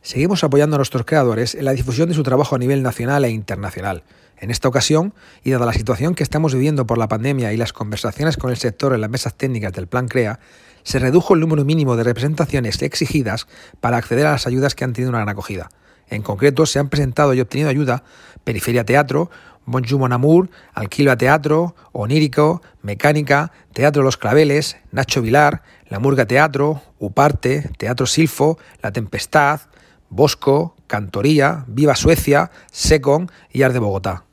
Seguimos apoyando a nuestros creadores en la difusión de su trabajo a nivel nacional e internacional. En esta ocasión, y dada la situación que estamos viviendo por la pandemia y las conversaciones con el sector en las mesas técnicas del Plan CREA, se redujo el número mínimo de representaciones exigidas para acceder a las ayudas que han tenido una gran acogida. En concreto, se han presentado y obtenido ayuda Periferia Teatro, Bonjour Mon Amour, Alquila Teatro, Onírico, Mecánica, Teatro Los Claveles, Nacho Vilar, La Murga Teatro, Uparte, Teatro Silfo, La Tempestad, Bosco, Cantoría, Viva Suecia, Secon y Art de Bogotá.